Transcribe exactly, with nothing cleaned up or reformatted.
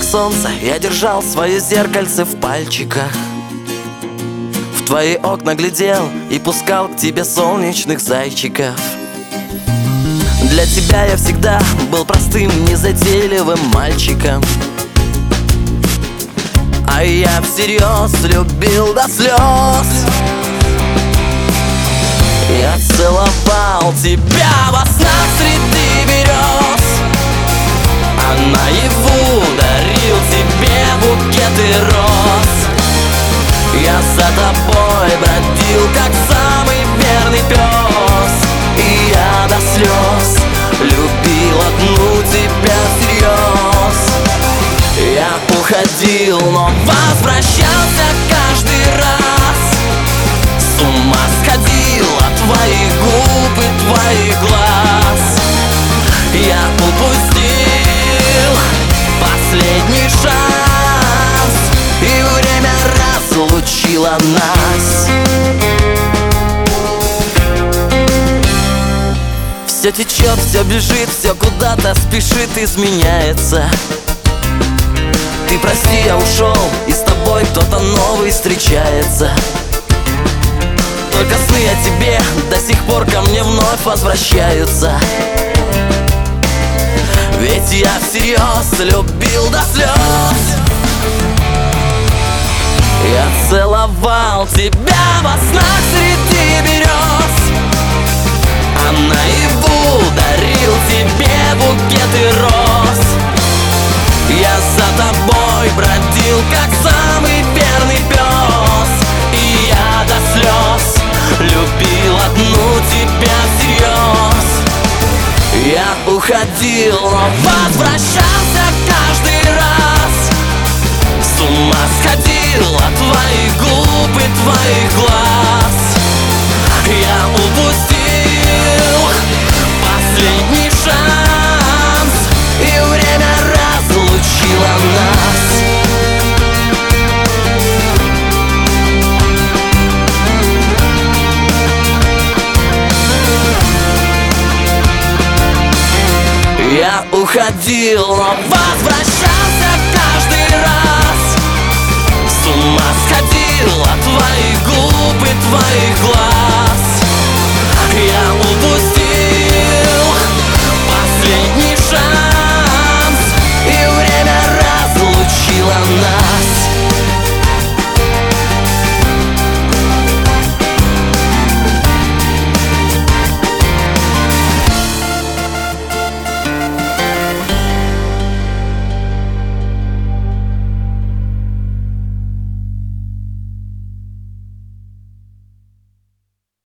солнца я держал свое зеркальце в пальчиках, в твои окна глядел и пускал к тебе солнечных зайчиков. Для тебя я всегда был простым, незатейливым мальчиком, а я всерьез любил до слез. Я целовал тебя во снах среди берез, а наяву дарил тебе букеты роз. Я за тобой бродил, как самый верный пес, и я до слез любил одну тебя всерьез. Я уходил, но возвращался каждый раз. С ума сходил от твоих губ и твоих глаз. Я упустил последний шанс, и время разлучило нас. Все течет, все бежит, все куда-то спешит, изменяется. Ты прости, я ушел, и с тобой кто-то новый встречается. Только сны о тебе до сих пор ко мне вновь возвращаются. Ведь я всерьез любил до слез. Я целовал тебя во снах среди берез, а наяву дарил тебе букеты роз. Я за тобой бродил, как самый верный пес, и я до слез любил одну тебя всерьез. Я уходил, но возвращался каждый раз. С ума сходил от твоих губ и твоих глаз. Я упустил последний шанс, и время разлучило нас. Я уходил, но возвращался каждый раз. С ума сходил от твоих губ и твоих глаз.